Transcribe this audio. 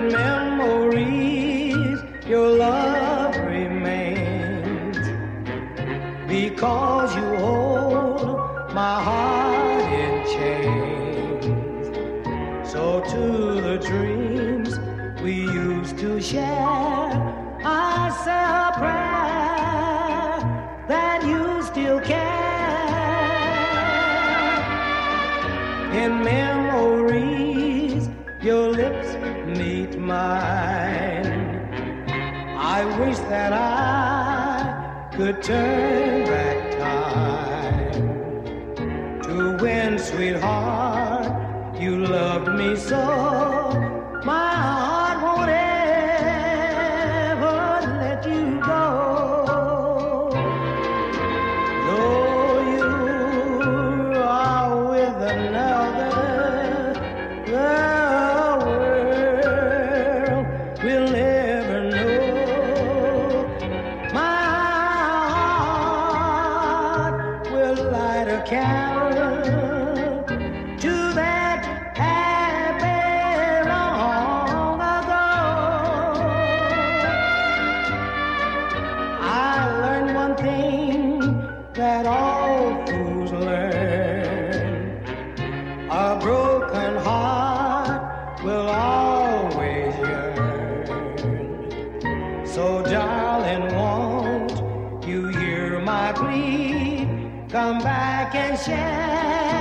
In memories, your love remains because you hold my heart in chains. So to the dreams we used to share, I say a prayer that you still care. In memories, your lips meet mine. I wish that I could turn back time to when, sweetheart, you loved me so. My heart won't ever let you go. Though you are with another, the world will never know. My heart will light a candle to that happy long ago. I learned one thing that all fools learn: a broken heart will always yearn. So darling, won't you hear my plea? Come back and share